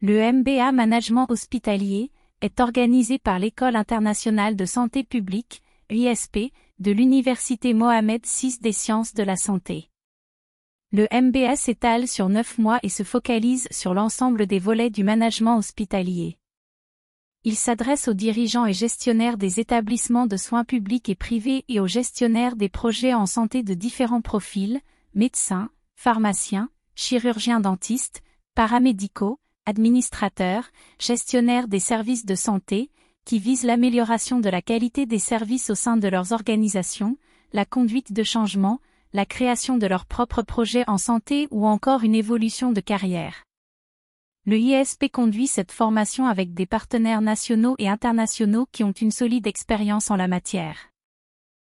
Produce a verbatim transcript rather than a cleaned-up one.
Le M B A Management Hospitalier est organisé par l'École internationale de santé publique, I S P, de l'Université Mohamed six des sciences de la santé. Le M B A s'étale sur neuf mois et se focalise sur l'ensemble des volets du management hospitalier. Il s'adresse aux dirigeants et gestionnaires des établissements de soins publics et privés et aux gestionnaires des projets en santé de différents profils, médecins, pharmaciens, chirurgiens dentistes, paramédicaux, administrateurs, gestionnaires des services de santé, qui visent l'amélioration de la qualité des services au sein de leurs organisations, la conduite de changement, la création de leurs propres projets en santé ou encore une évolution de carrière. Le I S P conduit cette formation avec des partenaires nationaux et internationaux qui ont une solide expérience en la matière.